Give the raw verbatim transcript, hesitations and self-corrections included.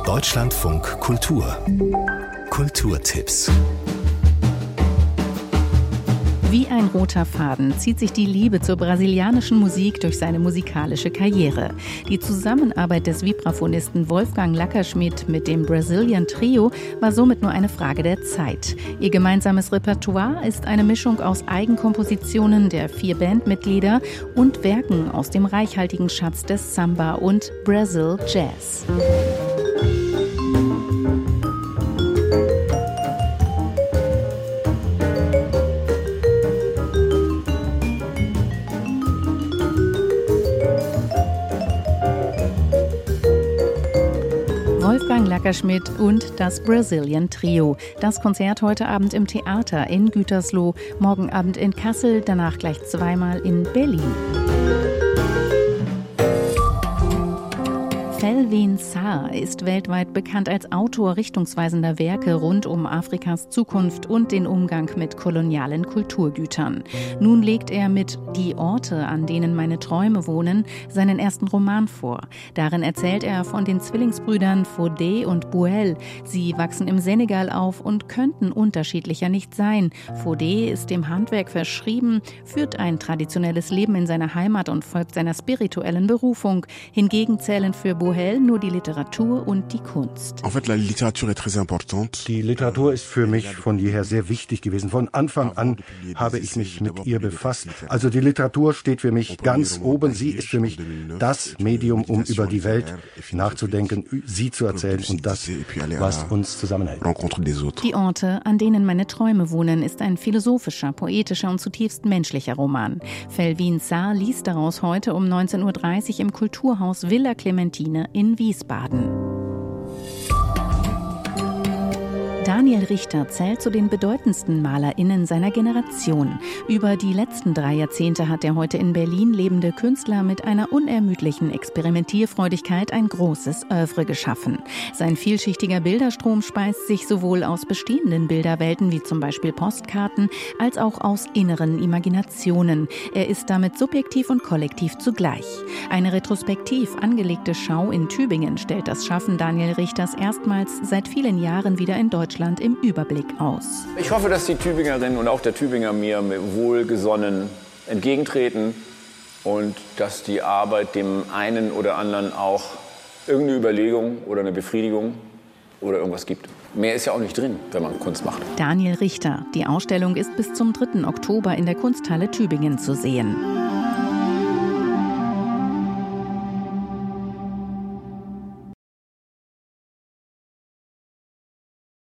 Deutschlandfunk Kultur Kulturtipps. Wie ein roter Faden zieht sich die Liebe zur brasilianischen Musik durch seine musikalische Karriere. Die Zusammenarbeit des Vibraphonisten Wolfgang Lackerschmidt mit dem Brazilian Trio war somit nur eine Frage der Zeit. Ihr gemeinsames Repertoire ist eine Mischung aus Eigenkompositionen der vier Bandmitglieder und Werken aus dem reichhaltigen Schatz des Samba und Brazil Jazz. Wolfgang Lackerschmidt und das Brazilian Trio. Das Konzert heute Abend im Theater in Gütersloh, morgen Abend in Kassel, danach gleich zweimal in Berlin. Felwine Sarr ist weltweit bekannt als Autor richtungsweisender Werke rund um Afrikas Zukunft und den Umgang mit kolonialen Kulturgütern. Nun legt er mit Die Orte, an denen meine Träume wohnen, seinen ersten Roman vor. Darin erzählt er von den Zwillingsbrüdern Fodé und Bouel. Sie wachsen im Senegal auf und könnten unterschiedlicher nicht sein. Fodé ist dem Handwerk verschrieben, führt ein traditionelles Leben in seiner Heimat und folgt seiner spirituellen Berufung. Hingegen zählen für Bouel nur die Literatur und die Kunst. Die Literatur ist für mich von jeher sehr wichtig gewesen. Von Anfang an habe ich mich mit ihr befasst. Also die Literatur steht für mich ganz oben. Sie ist für mich das Medium, um über die Welt nachzudenken, sie zu erzählen und das, was uns zusammenhält. Die Orte, an denen meine Träume wohnen, ist ein philosophischer, poetischer und zutiefst menschlicher Roman. Felwine Sarr liest daraus heute um neunzehn Uhr dreißig im Kulturhaus Villa Clementine in Wiesbaden. Daniel Richter zählt zu den bedeutendsten MalerInnen seiner Generation. Über die letzten drei Jahrzehnte hat der heute in Berlin lebende Künstler mit einer unermüdlichen Experimentierfreudigkeit ein großes Œuvre geschaffen. Sein vielschichtiger Bilderstrom speist sich sowohl aus bestehenden Bilderwelten wie zum Beispiel Postkarten, als auch aus inneren Imaginationen. Er ist damit subjektiv und kollektiv zugleich. Eine retrospektiv angelegte Schau in Tübingen stellt das Schaffen Daniel Richters erstmals seit vielen Jahren wieder in Deutschland im Überblick aus. Ich hoffe, dass die Tübingerin und auch der Tübinger mir wohlgesonnen entgegentreten und dass die Arbeit dem einen oder anderen auch irgendeine Überlegung oder eine Befriedigung oder irgendwas gibt. Mehr ist ja auch nicht drin, wenn man Kunst macht. Daniel Richter. Die Ausstellung ist bis zum dritten Oktober in der Kunsthalle Tübingen zu sehen.